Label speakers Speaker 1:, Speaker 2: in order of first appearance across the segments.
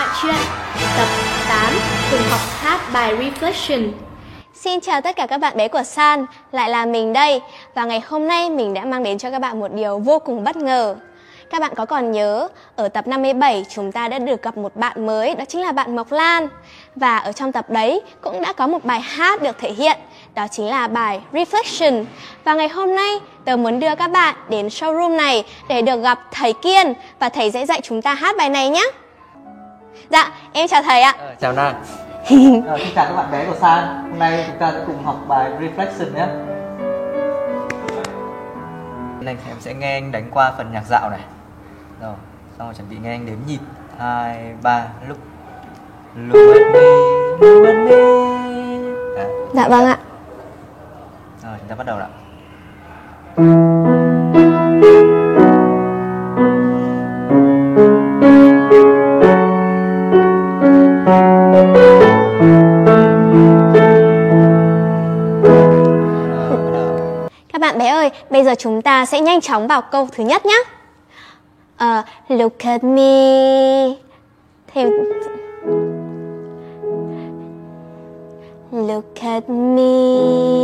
Speaker 1: bạn truyện. Tập 8, cùng học hát bài Reflection.
Speaker 2: Xin chào tất cả các bạn bé của San, lại là mình đây. Và ngày hôm nay mình đã mang đến cho các bạn một điều vô cùng bất ngờ. Các bạn có còn nhớ, ở tập 57 chúng ta đã được gặp một bạn mới, đó chính là bạn Mộc Lan. Và ở trong tập đấy cũng đã có một bài hát được thể hiện, đó chính là bài Reflection. Và ngày hôm nay tớ muốn đưa các bạn đến showroom này để được gặp thầy Kiên. Và thầy sẽ dạy chúng ta hát bài này nhé. Dạ, em chào thầy ạ.
Speaker 3: Chào Nan. Xin chào các bạn bé của San. Hôm nay chúng ta sẽ cùng học bài Reflection nhé. Này em sẽ nghe anh đánh qua phần nhạc dạo này. Rồi, xong rồi chuẩn bị nghe anh đếm nhịp 2, 3, look at me, look at me.
Speaker 2: Dạ vâng ạ.
Speaker 3: Rồi, chúng ta bắt đầu nào.
Speaker 2: Các bạn bé ơi, bây giờ chúng ta sẽ nhanh chóng vào câu thứ nhất nhé. Look at me. Look at me.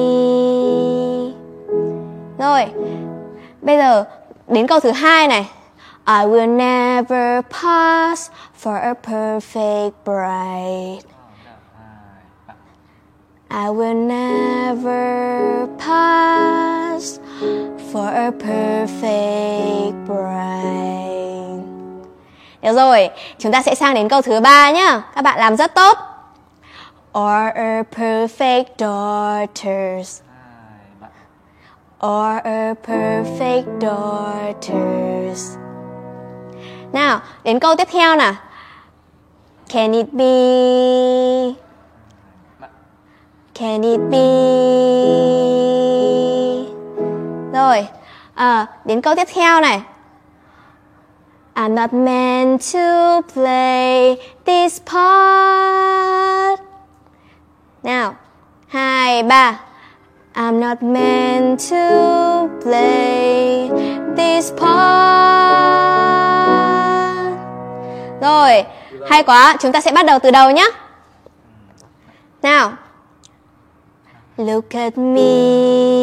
Speaker 2: Rồi, bây giờ đến câu thứ hai này. I will never pass for a perfect bride. I will never pass for a perfect bride. Được rồi, chúng ta sẽ sang đến câu thứ ba nhá. Các bạn làm rất tốt. Or a perfect daughters. Or a perfect daughters. Nào, đến câu tiếp theo nào. Can it be? Can it be? Rồi, đến câu tiếp theo này. I'm not meant to play this part. Nào, 2, 3. I'm not meant to play this part. Rồi, hay quá, chúng ta sẽ bắt đầu từ đầu nhé. Nào. Look at me.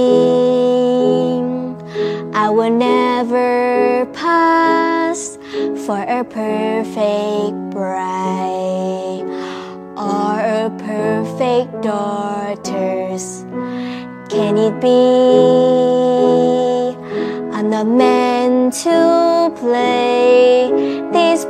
Speaker 2: I will never pass for a perfect bride or a perfect daughters. Can it be? I'm not meant to play this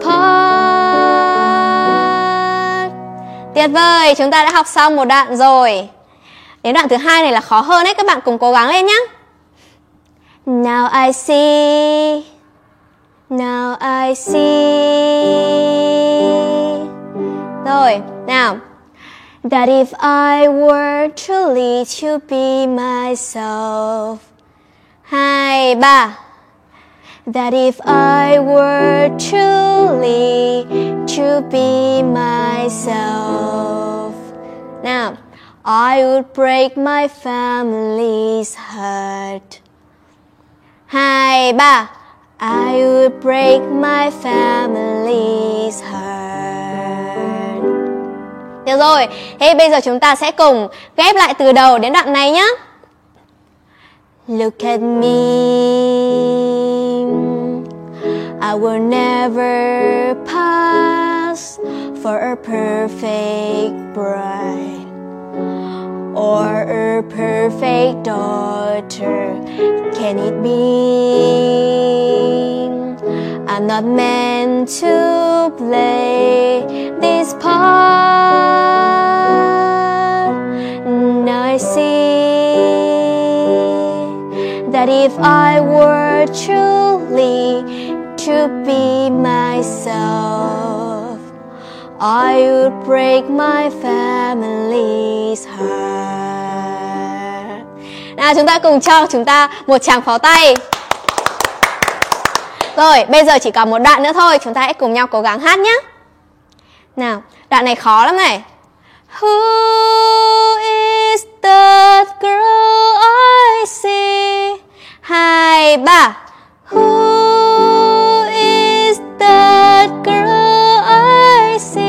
Speaker 2: part. Tuyệt vời, chúng ta đã học xong một đoạn rồi. Đến đoạn thứ hai này là khó hơn đấy, các bạn cùng cố gắng lên nhé. Now I see. Now I see. Rồi, nào. That if I were truly to be myself. 2, 3. That if I were truly to be myself. Nào. I would break my family's heart. 2, 3. I would break my family's heart. Được rồi, thế bây giờ chúng ta sẽ cùng ghép lại từ đầu đến đoạn này nhé. Look at me. I will never pass for a perfect bride or a perfect daughter. Can it be? I'm not meant to play this part. Now I see that if I were truly to be myself, I would break my family's heart. Nào, chúng ta cùng cho chúng ta một tràng pháo tay. Rồi, bây giờ chỉ còn một đoạn nữa thôi, chúng ta hãy cùng nhau cố gắng hát nhé. Nào, đoạn này khó lắm này. Who is that girl I see? 2, 3. Who is that girl I see?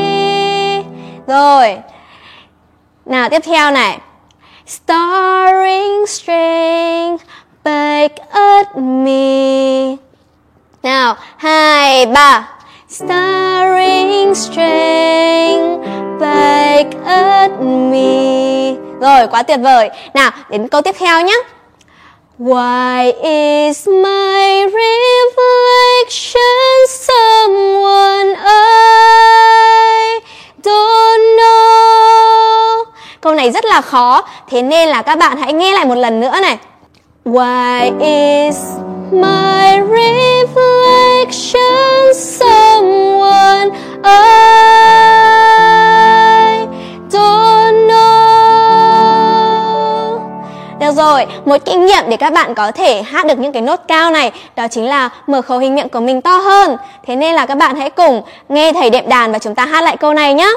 Speaker 2: tiếp theo này. Starring strength back at me. Nào, 2, 3. Starring strength back at me. Rồi, quá tuyệt vời. Nào, đến câu tiếp theo nhé. Why is my reflection someone I don't know? Câu này rất là khó, thế nên là các bạn hãy nghe lại một lần nữa này. Why is my reflection someone I don't know? Được rồi, một kinh nghiệm để các bạn có thể hát được những cái nốt cao này, đó chính là mở khẩu hình miệng của mình to hơn. Thế nên là các bạn hãy cùng nghe thầy đệm đàn và chúng ta hát lại câu này nhé.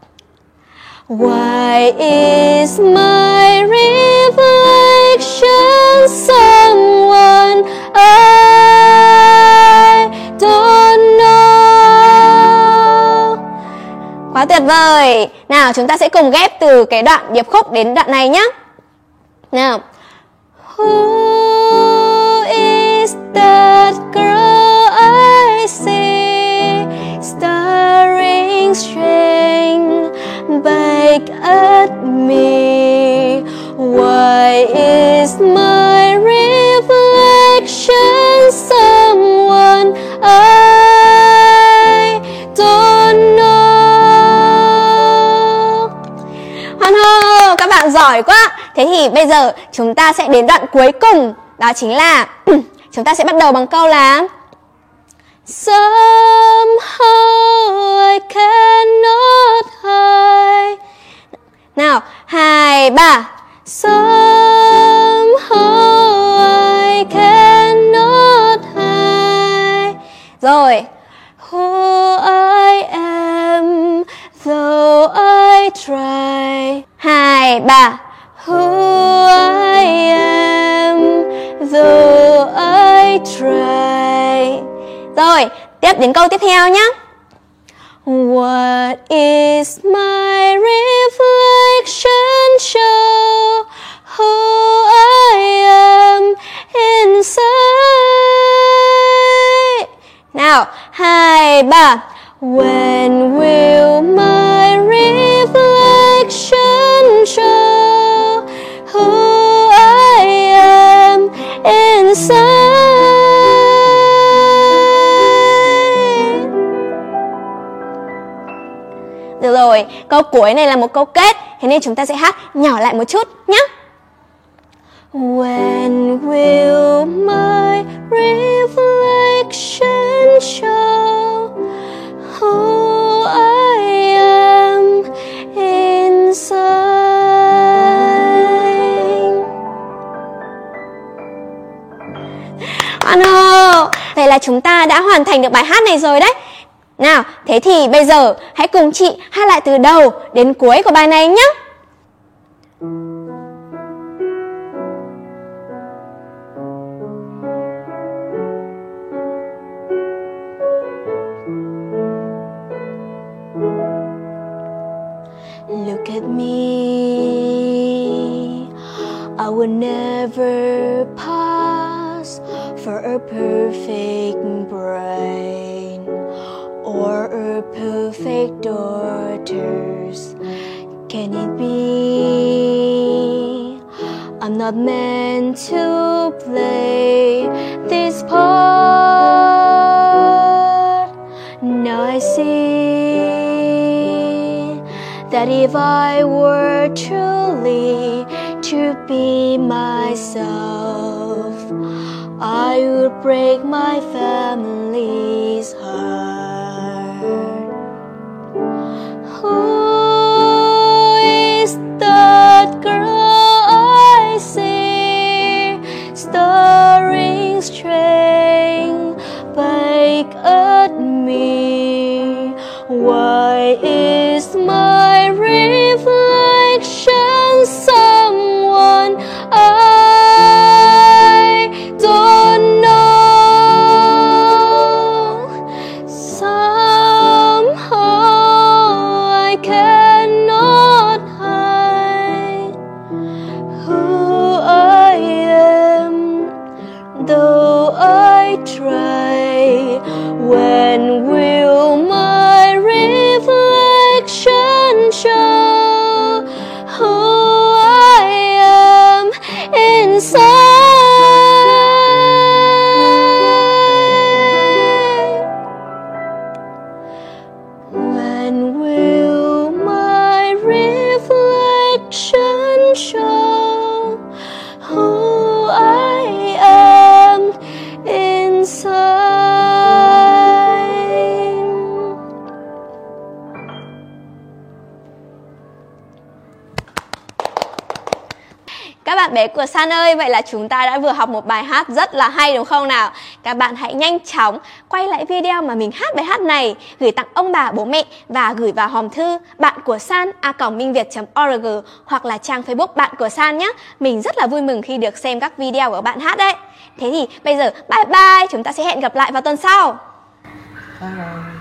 Speaker 2: Why is my reflection someone I don't know? Quá tuyệt vời. Nào, chúng ta sẽ cùng ghép từ cái đoạn điệp khúc đến đoạn này nhé. Nào. Who is that girl I see staring straight back at me? Why is my reflection someone I don't know? Hoàn hô, các bạn giỏi quá. Thế thì bây giờ chúng ta sẽ đến đoạn cuối cùng. Đó chính là chúng ta sẽ bắt đầu bằng câu là Somehow I cannot hide. Nào, 2, 3. Somehow I cannot hide. Rồi. Who I am though I try. 2, 3. Who I am though I try. Rồi, tiếp đến câu tiếp theo nhé. What is my reflection show? Who I am inside. Nào, 2, 3. When will my reflection show who I am inside? Được rồi, câu cuối này là một câu kết, thế nên chúng ta sẽ hát nhỏ lại một chút nhé. When will my reflection show who I am inside? Vậy là chúng ta đã hoàn thành được bài hát này rồi đấy. Nào, thế thì bây giờ hãy cùng chị hát lại từ đầu đến cuối của bài này nhé. Look at me, I will never pass for a perfect brain or a perfect daughters. Can it be I'm not meant to play this part? Now I see that if I were truly to be myself, I would break my family's heart. Who is that girl I see staring straight back at me? Why is my reflection someone I don't know? inside. When will my reflection show who I am inside? Các bạn bé của San ơi, vậy là chúng ta đã vừa học một bài hát rất là hay đúng không nào? Các bạn hãy nhanh chóng quay lại video mà mình hát bài hát này, gửi tặng ông bà bố mẹ và gửi vào hòm thư bạn của san@mingviet.org hoặc là trang Facebook bạn của San nhé. Mình rất là vui mừng khi được xem các video của bạn hát đấy. Thế thì bây giờ bye bye, chúng ta sẽ hẹn gặp lại vào tuần sau.
Speaker 3: Bye bye.